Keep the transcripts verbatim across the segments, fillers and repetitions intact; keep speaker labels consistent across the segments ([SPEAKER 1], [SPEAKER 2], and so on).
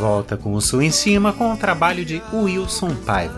[SPEAKER 1] volta com o Sul em Cima com o trabalho de Wilson Paiva.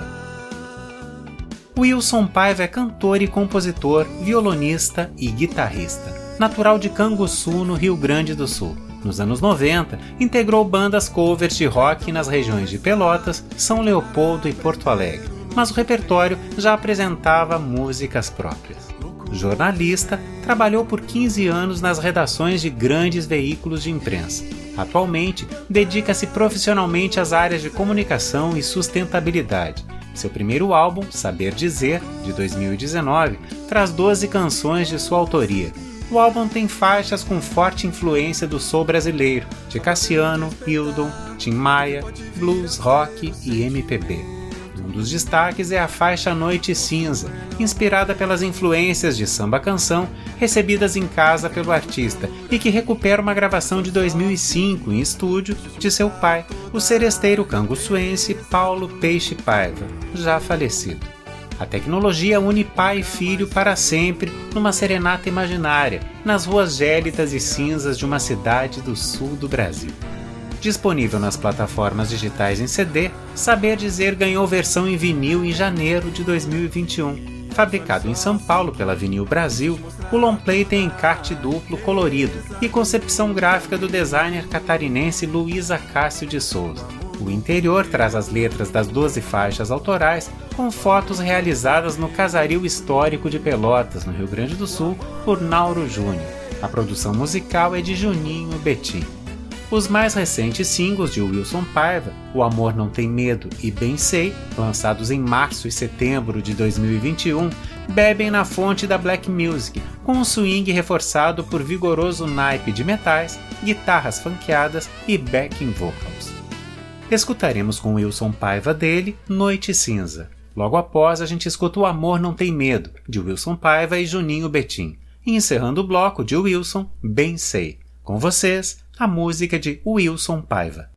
[SPEAKER 1] Wilson Paiva é cantor e compositor, violonista e guitarrista, natural de Canguçu, no Rio Grande do Sul. Nos anos noventa, integrou bandas covers de rock nas regiões de Pelotas, São Leopoldo e Porto Alegre, mas o repertório já apresentava músicas próprias. Jornalista, trabalhou por quinze anos nas redações de grandes veículos de imprensa. Atualmente, dedica-se profissionalmente às áreas de comunicação e sustentabilidade. Seu primeiro álbum, Saber Dizer, de dois mil e dezenove, traz doze canções de sua autoria. O álbum tem faixas com forte influência do soul brasileiro, de Cassiano, Hildon, Tim Maia, blues, rock e M P B. Um dos destaques é a faixa Noite Cinza, inspirada pelas influências de samba-canção recebidas em casa pelo artista e que recupera uma gravação de dois mil e cinco em estúdio de seu pai, o seresteiro canguçuense Paulo Peixe Paiva, já falecido. A tecnologia une pai e filho para sempre numa serenata imaginária, nas ruas gélidas e cinzas de uma cidade do sul do Brasil. Disponível nas plataformas digitais em C D, Saber Dizer ganhou versão em vinil em janeiro de dois mil e vinte e um. Fabricado em São Paulo pela Vinil Brasil, o longplay tem encarte duplo colorido e concepção gráfica do designer catarinense Luiz Acácio de Souza. O interior traz as letras das doze faixas autorais com fotos realizadas no Casario Histórico de Pelotas, no Rio Grande do Sul, por Nauro Júnior. A produção musical é de Juninho Betim. Os mais recentes singles de Wilson Paiva, O Amor Não Tem Medo e Bem Sei, lançados em março e setembro de dois mil e vinte e um, bebem na fonte da black music, com um swing reforçado por vigoroso naipe de metais, guitarras funkeadas e backing vocals. Escutaremos com Wilson Paiva dele Noite Cinza. Logo após, a gente escuta O Amor Não Tem Medo, de Wilson Paiva e Juninho Betim. E encerrando o bloco de Wilson, Bem Sei. Com vocês, a música de Wilson Paiva.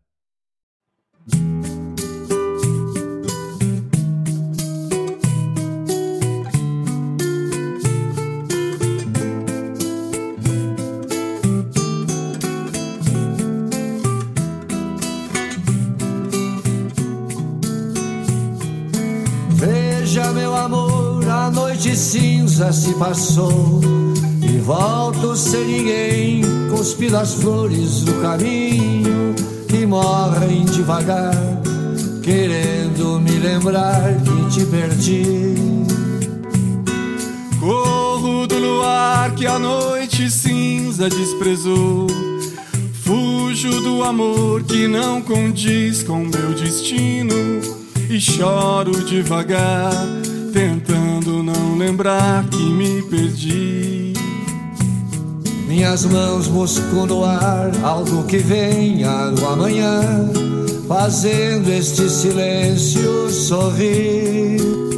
[SPEAKER 2] Veja, meu amor, a noite cinza se passou e volto sem ninguém, cuspindo as flores do caminho que morrem devagar, querendo me lembrar que te perdi.
[SPEAKER 3] Corro do luar que a noite cinza desprezou, fujo do amor que não condiz com meu destino e choro devagar, tentando não lembrar que me perdi.
[SPEAKER 2] Minhas mãos buscam no ar algo que venha do amanhã, fazendo este silêncio sorrir.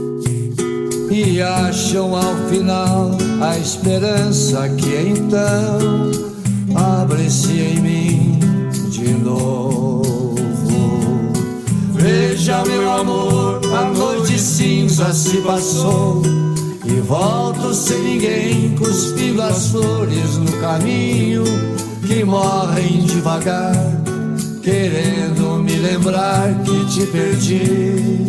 [SPEAKER 2] E acham ao final a esperança que então abre-se em mim de novo. Veja, meu amor, a noite cinza se passou e volto sem ninguém, cuspindo as flores no caminho que morrem devagar, querendo me lembrar que te perdi.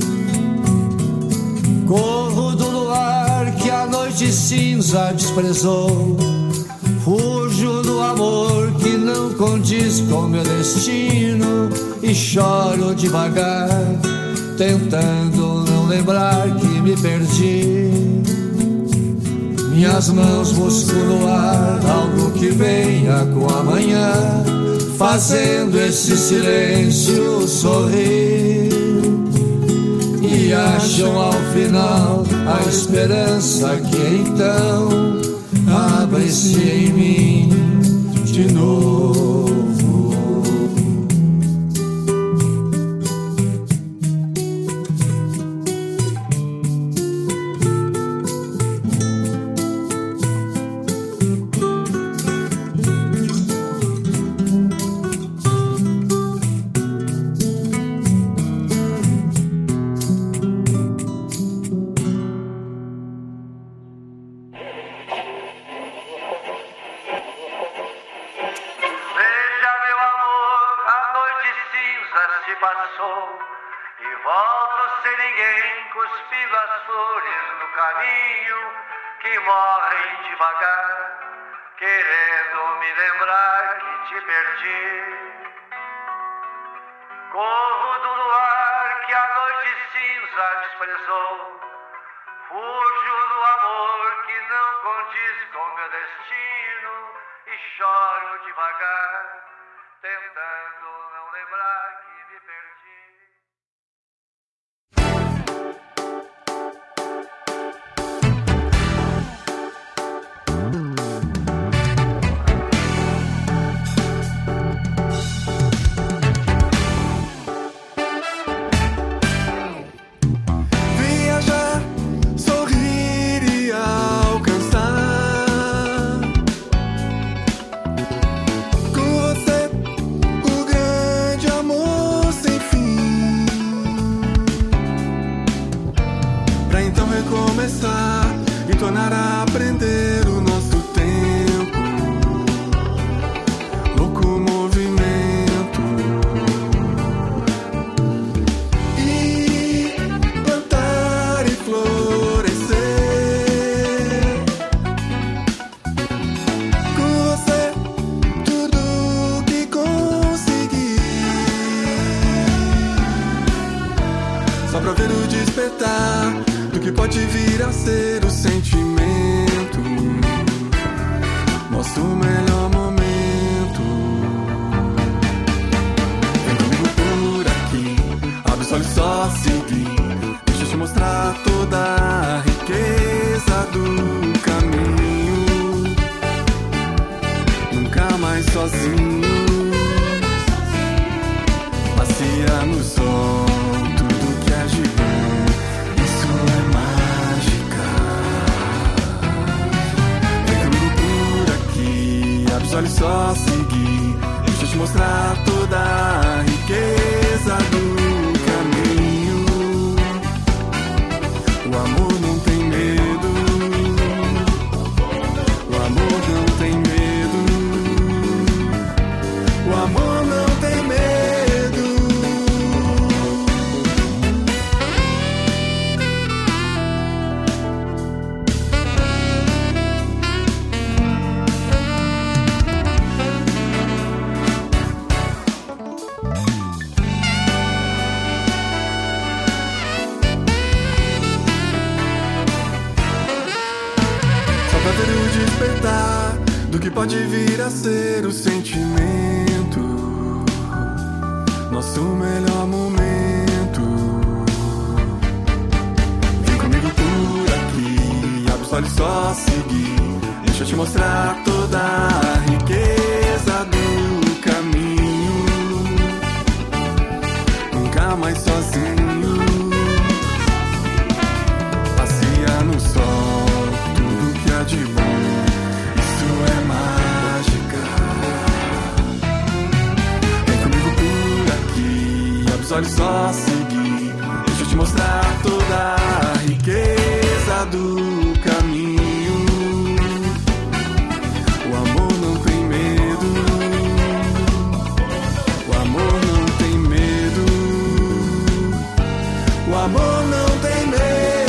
[SPEAKER 2] Corro do luar que a noite cinza desprezou, fujo do amor que não condiz com meu destino e choro devagar, tentando não lembrar que me perdi. Minhas mãos buscam no ar algo que venha com amanhã, fazendo esse silêncio sorrir. E acham ao final a esperança que então abre-se em mim de novo.
[SPEAKER 4] flores no caminho que morrem devagar, querendo me lembrar que te perdi. Corro do luar que a noite cinza desprezou, fujo do amor que não condiz com meu destino e choro devagar, tentando não lembrar que me perdi.
[SPEAKER 3] E tornar a aprender o nosso tempo, louco movimento, e plantar e florescer com você tudo que conseguir, só pra ver o despertar do que pode vir a ser o sentimento, nosso melhor momento. Vem comigo por aqui, abre os olhos, só seguir. Deixa eu te mostrar toda a riqueza do caminho. Nunca mais sozinho, passear no sol, tudo que é de bom. Olha só seguir, deixa eu te mostrar toda a riqueza do caminho. O amor não tem medo, o amor não tem medo, o amor não tem medo. Do que pode vir a ser o sentimento, nosso melhor momento. Vem comigo por aqui, abre os olhos, só seguir. Deixa eu te mostrar toda a riqueza do caminho. Nunca mais sozinho, passear no sol, tudo que há de bom. É mágica. Vem comigo por aqui, abre os olhos, só seguir. Deixa eu te mostrar toda a riqueza do caminho. O amor não tem medo, o amor não tem medo, o amor não tem medo.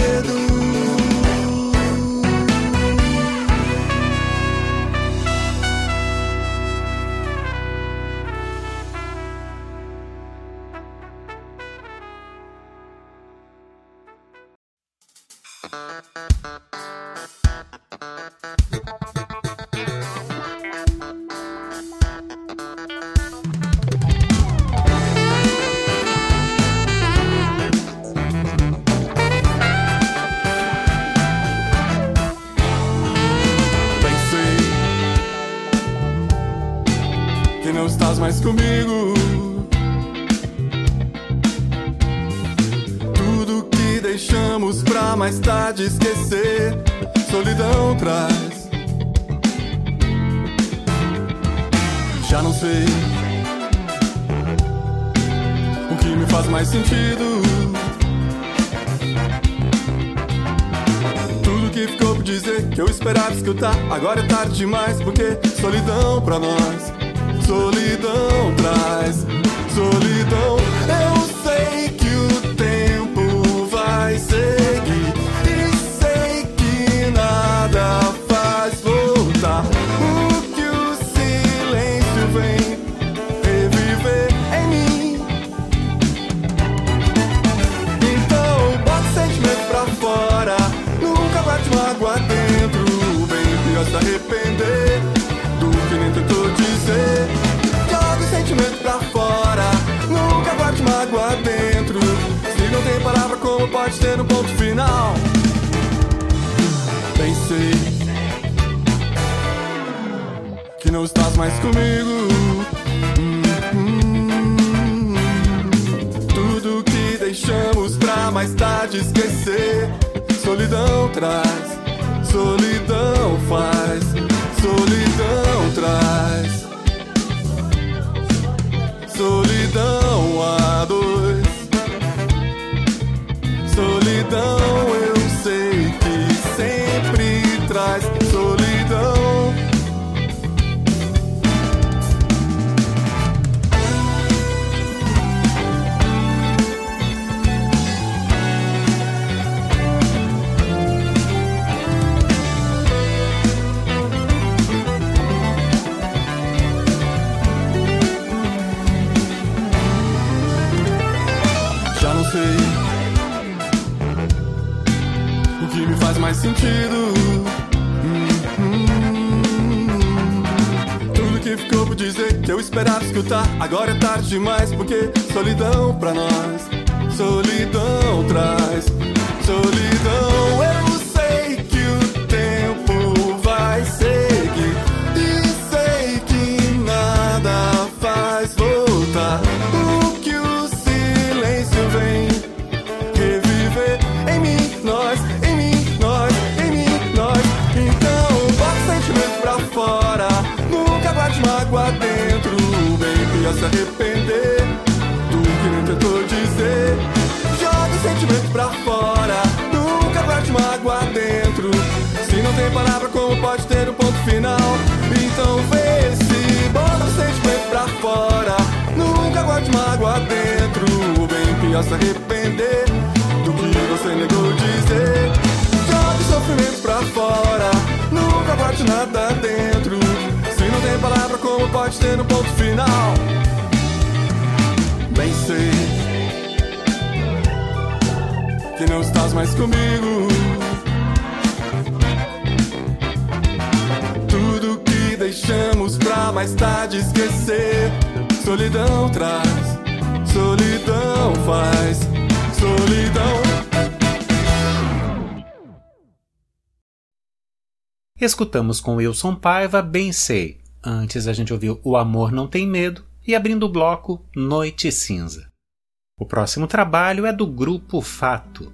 [SPEAKER 3] Não estás mais comigo. Tudo que deixamos pra mais tarde esquecer, solidão traz. Já não sei o que me faz mais sentido. Tudo que ficou por dizer que eu esperava escutar, agora é tarde demais, porque solidão pra nós. Solidão traz, solidão. Eu sei que o tempo vai seguir, pode ter um ponto final. Bem sei que não estás mais comigo. hum, hum, Tudo que deixamos pra mais tarde esquecer. Solidão traz, solidão faz, solidão traz, solidão a dois. Solidão eu sei que sempre traz solidão. Já não sei o que me faz mais sentido. hum, hum. Tudo que ficou por dizer que eu esperava escutar, agora é tarde demais, porque solidão pra nós, solidão traz, solidão. Eu sei que o tempo vai seguir e sei que nada faz voltar o que o silêncio vem reviver em mim, nós, em mim, nós, em mim, nós. Então bota o sentimento pra fora, nunca guarde mágoa dentro. Bem pior se arrepender do que não tentou dizer. Joga o sentimento pra fora, nunca guarde mágoa dentro. Se não tem palavra, como pode ter um ponto final? Então vê se bota o sentimento pra fora, nunca guarde mágoa dentro. Bem pior se arrepender do que você negou dizer. Joga o sofrimento pra fora, nunca guarde nada dentro. Se não tem palavra, como pode ter um ponto final? Bem sei que não estás mais comigo. Tudo que deixamos pra mais tarde esquecer. Solidão traz, solidão faz, solidão.
[SPEAKER 1] Escutamos com Wilson Paiva Bem Sei. Antes a gente ouviu O Amor Não Tem Medo e, abrindo o bloco, Noite Cinza. O próximo trabalho é do Grupo Fato.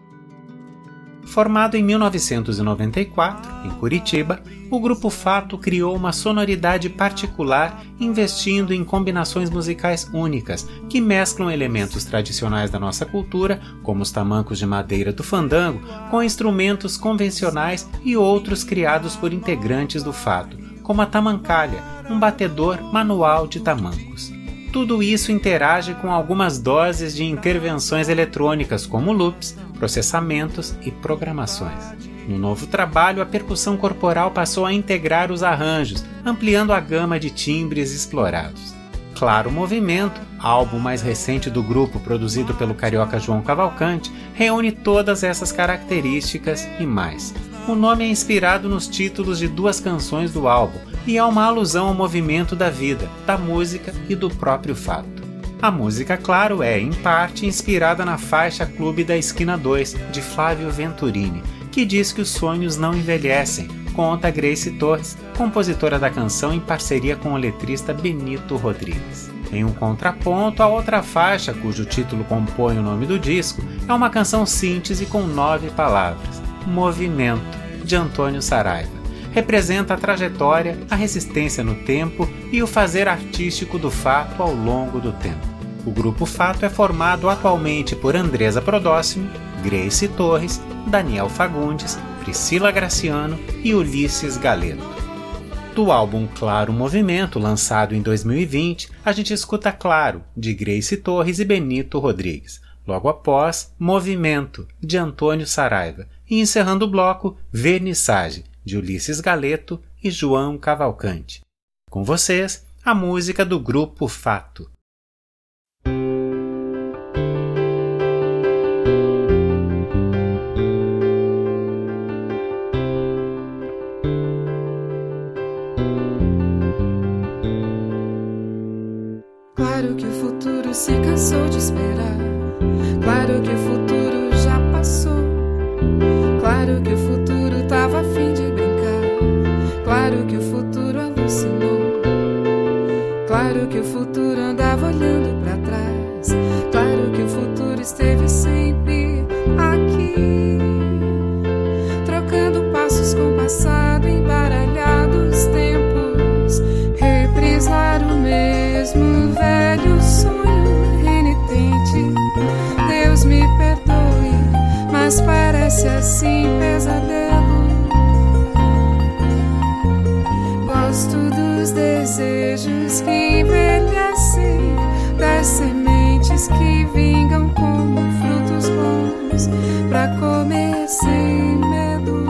[SPEAKER 1] Formado em mil novecentos e noventa e quatro, em Curitiba, o Grupo Fato criou uma sonoridade particular, investindo em combinações musicais únicas que mesclam elementos tradicionais da nossa cultura, como os tamancos de madeira do fandango, com instrumentos convencionais e outros criados por integrantes do Fato, como a tamancalha, um batedor manual de tamancos. Tudo isso interage com algumas doses de intervenções eletrônicas, como loops, processamentos e programações. No novo trabalho, a percussão corporal passou a integrar os arranjos, ampliando a gama de timbres explorados. Claro Movimento, álbum mais recente do grupo produzido pelo carioca João Cavalcante, reúne todas essas características e mais. O nome é inspirado nos títulos de duas canções do álbum e é uma alusão ao movimento da vida, da música e do próprio fato. A música, claro, é, em parte, inspirada na faixa Clube da Esquina dois, de Flávio Venturini, que diz que os sonhos não envelhecem, conta Grace Torres, compositora da canção em parceria com o letrista Benito Rodrigues. Em um contraponto, a outra faixa, cujo título compõe o nome do disco, é uma canção síntese com nove palavras, Movimento, de Antônio Saraiva. Representa a trajetória, a resistência no tempo e o fazer artístico do Fato ao longo do tempo. O Grupo Fato é formado atualmente por Andresa Prodóximo, Grace Torres, Daniel Fagundes, Priscila Graciano e Ulisses Galeto. Do álbum Claro Movimento, lançado em dois mil e vinte, a gente escuta Claro, de Grace Torres e Benito Rodrigues. Logo após, Movimento, de Antônio Saraiva. E encerrando o bloco, Vernissage, de Ulisses Galeto e João Cavalcante. Com vocês, a música do Grupo Fato.
[SPEAKER 5] Claro que o futuro se cansou de esperar. Claro que o futuro já Claro que o futuro tava a fim de brincar. Claro que o futuro alucinou. Claro que o futuro andava olhando pra trás. Claro que o futuro esteve sempre aqui, trocando passos com o passado, embaralhados tempos, reprisar o mesmo velho sonho renitente. Deus me perdoe, mas parece assim pesadelo. Gosto dos desejos que envelhecem, das sementes que vingam como frutos bons pra comer sem medo.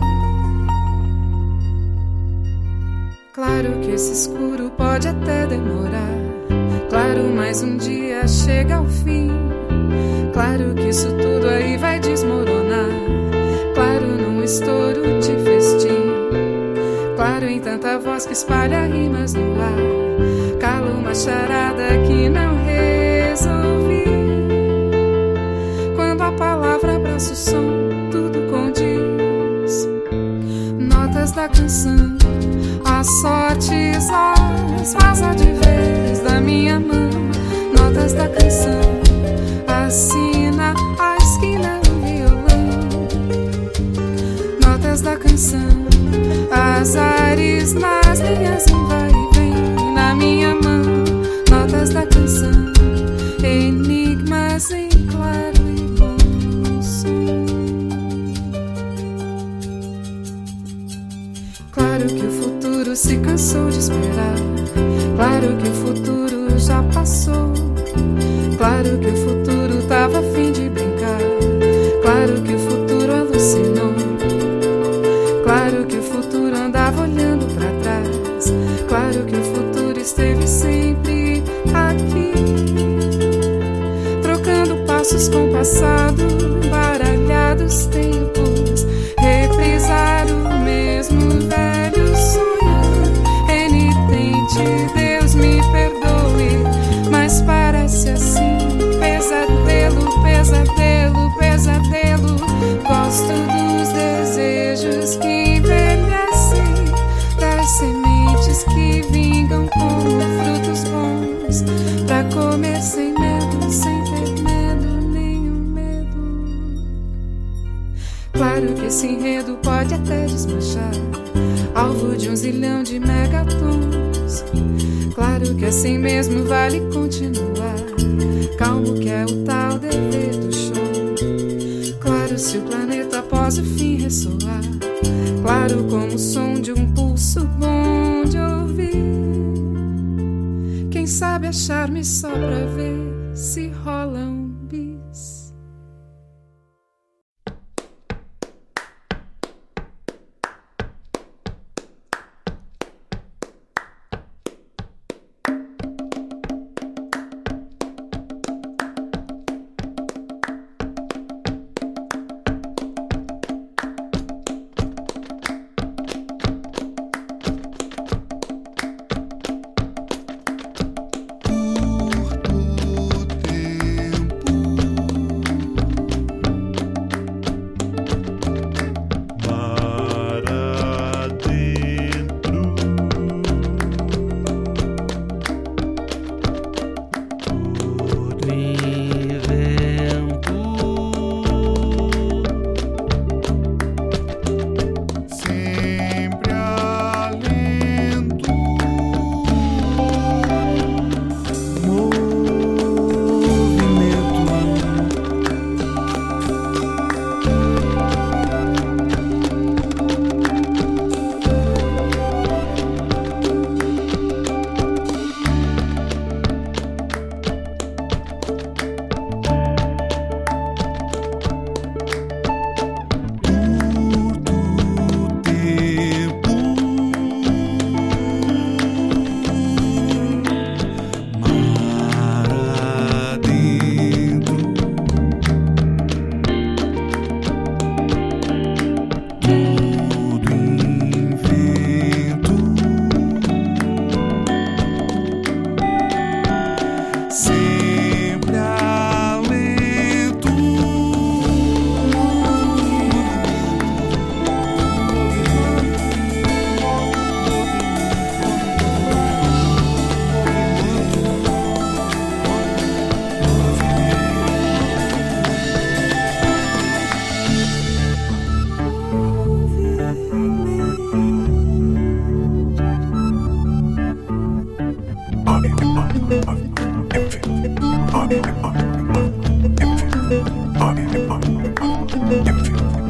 [SPEAKER 5] Claro que esse escuro pode até demorar. Claro, mais um dia chega ao fim. Claro que isso tudo aí vai desmoronar. Claro, num estouro de festim. Claro, em tanta voz que espalha rimas no ar. Cala uma charada que não resolvi. Quando a palavra abraça o som, tudo condiz. Notas da canção, as sortes, as vaza de vez da minha mão. Notas da canção, assina a esquina do violão. Notas da canção, azares nas linhas em vai e vem na minha mão. Notas da canção, enigmas em claro e bom som. Claro que o futuro se cansou de esperar. Claro que o futuro já passou. Claro que o futuro tava a fim de brincar. Claro que o futuro alucinou. Claro que o futuro andava olhando pra trás. Claro que o futuro esteve sempre aqui, trocando passos com o passado, embaralhados tempos, reprisar o mesmo velho sonho renitente. Deus me perdoe, mas parece assim pesadelo, pesadelo, pesadelo. Gosto dos desejos que envelhecem, das sementes que vingam como frutos bons pra comer sem medo, sem ter medo, nenhum medo. Claro que esse enredo pode até desmanchar, alvo de um zilhão de megatons. Claro que assim mesmo vale continuar, calmo que é o tal dever do show. Claro, se o planeta após o fim ressoar, claro como o som de um pulso bom de ouvir. Quem sabe achar-me só pra ver se rola um bis.
[SPEAKER 3] Tempo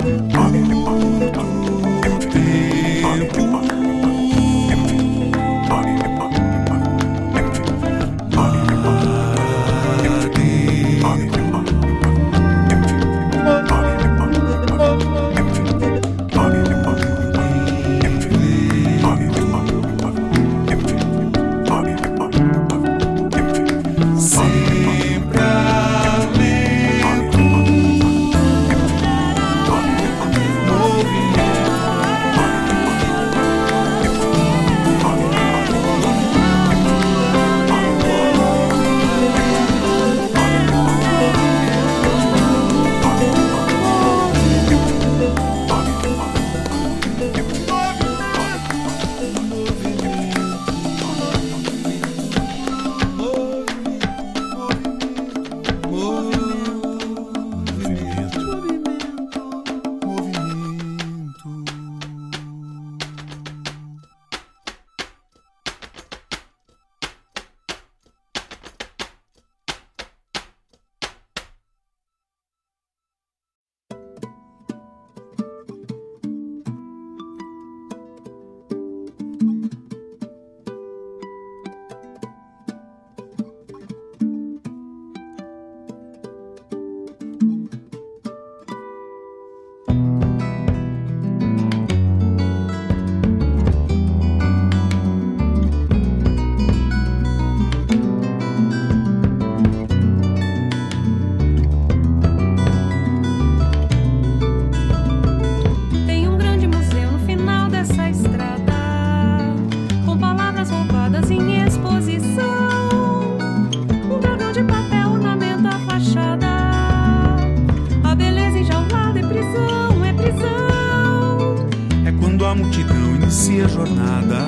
[SPEAKER 3] inicia a jornada,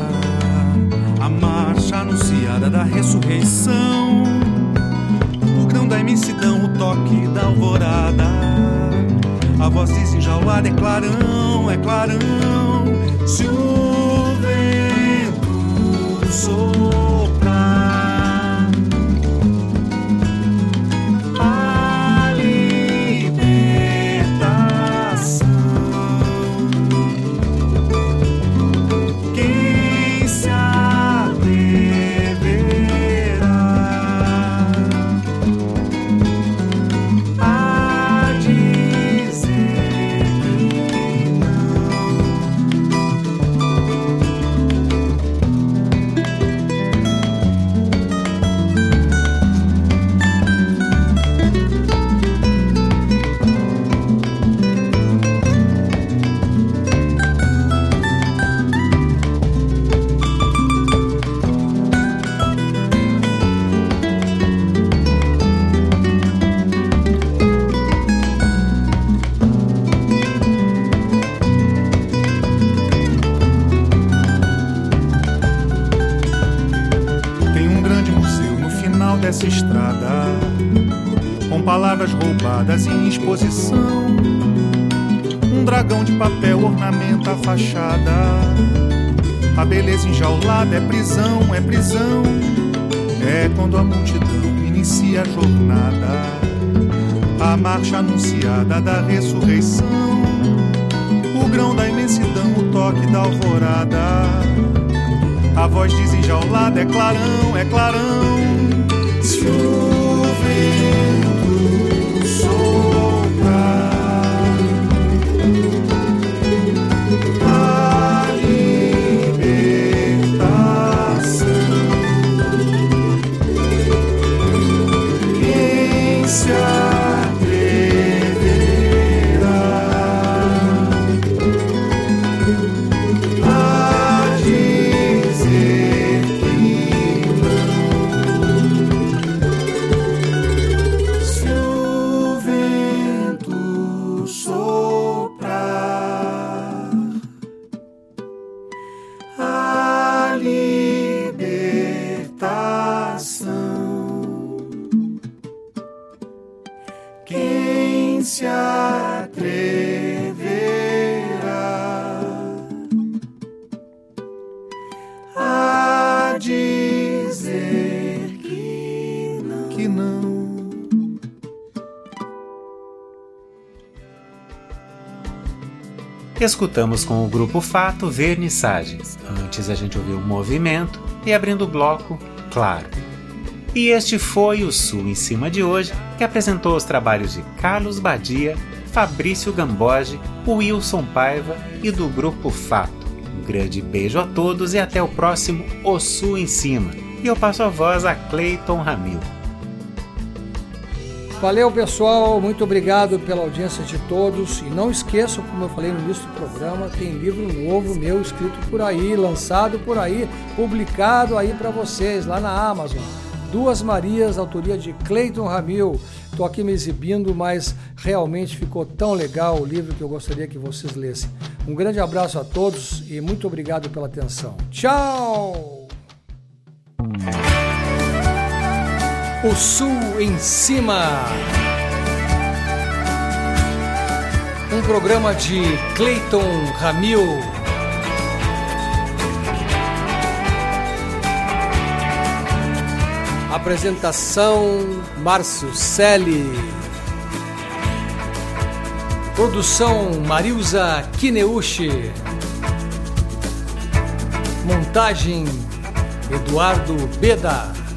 [SPEAKER 3] a marcha anunciada da ressurreição, o grão da imensidão, o toque da alvorada, a voz desenjaulada é clarão, é clarão. Se o vento soprar, a libertação, quem se atreverá a dizer dessa estrada, com palavras roubadas em exposição, um dragão de papel ornamenta a fachada, a beleza enjaulada é prisão, é prisão, é quando a multidão inicia a jornada, a marcha anunciada da ressurreição, o grão da imensidão, o toque da alvorada, a voz desenjaulada é clarão, é clarão. Se o vento soprar, a libertação, quem se atreverá a dizer que não? Se o vento
[SPEAKER 1] Escutamos com o Grupo Fato Vernissagens. Antes a gente ouviu o Movimento e abrindo o bloco, Claro. E este foi o Sul em Cima de hoje, que apresentou os trabalhos de Carlos Badia, Fabrício Gamboge, Wilson Paiva e do Grupo Fato. Um grande beijo a todos e até o próximo O Sul em Cima. E eu passo a voz a Cleiton Ramil.
[SPEAKER 6] Valeu, pessoal, muito obrigado pela audiência de todos. E não esqueçam, como eu falei no início do programa, tem livro novo meu escrito por aí, lançado por aí, publicado aí para vocês lá na Amazon. Duas Marias, autoria de Cleiton Ramil. Estou aqui me exibindo, mas realmente ficou tão legal o livro que eu gostaria que vocês lessem. Um grande abraço a todos e muito obrigado pela atenção. Tchau! O Sul em Cima. Um programa de Cleiton Ramil. Apresentação Márcio Selle. Produção Marilza Kineuchi. Montagem Eduardo Beda.